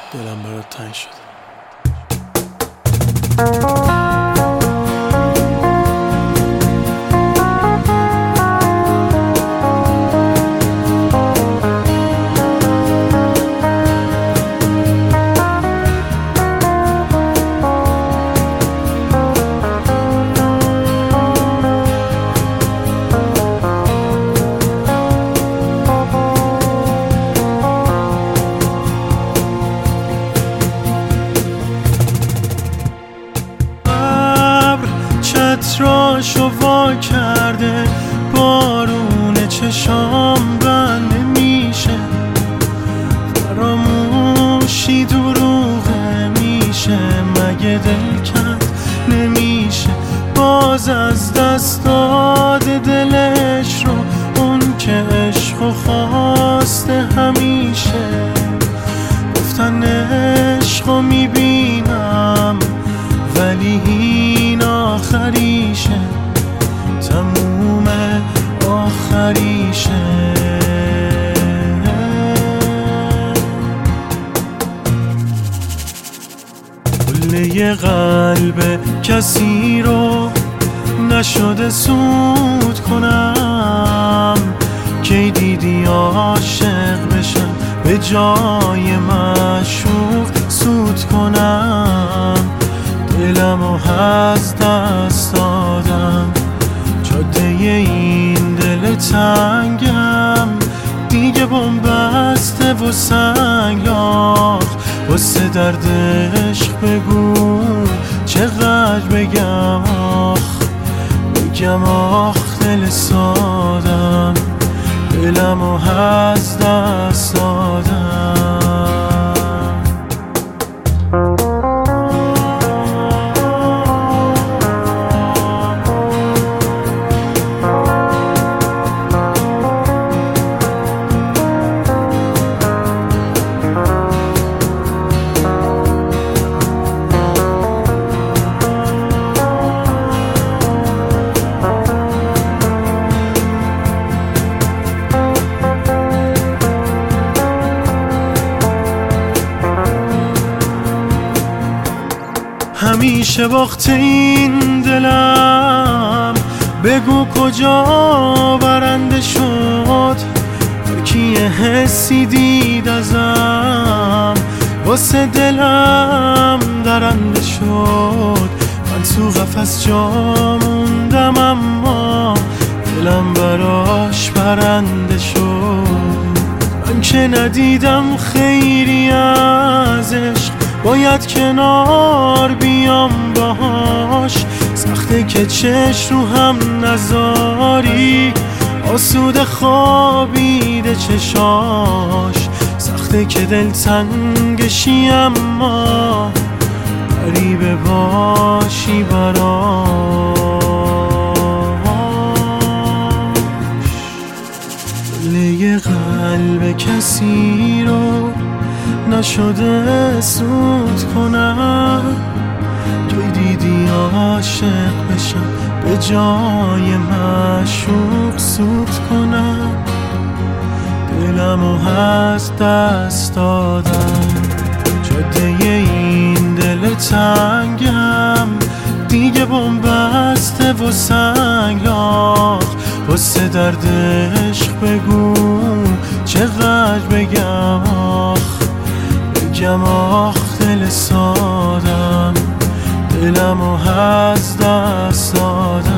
دلم برات تنگ شده. چتراشو وا کرده، بارون چشام بند نمیشه، فراموشی دروغه میشه، مگه دل کند نمیشه، باز از دست داده دلش رو اون که عشقو خواسته همیشه. گفتن عشقو میبینم ولی این آخریشه، تموم آخریشه. کله قلب کسی رو نشده سود کنم، کی دیدی عاشق بشم به جای معشوق سود کنم، دلمو از دست دادم، جاده این دل تنگم دیگه بنبسته و سنگلاخ، واسه درد عشق بگو چقدر بگم آخ دل سادم، دلمو از دست دادم. همیشه باخته این دلم، بگو کجا برنده شد، کی حسی دید ازم واسه دلم درنده شد. من تو قفس جا موندم اما دلم براش برنده شد. من که ندیدم خیری از عشق، باید کنار بیام باهاش، سخته که چشم رو هم نذاری، آسوده خوابیده چشاش، سخته که دل تنگشی اما غریبه باشی براش. کله قلب کسی رو نشده سود کنم، توی دیدی عاشق بشم به جای معشوق سود کنم، دلمو از دست دادم، جاده این دل تنگم دیگه بنبسته و سنگلاخ، واسه درد عشق بگو چقدر بگم آخ دل سادم، دلمو از دست دادم.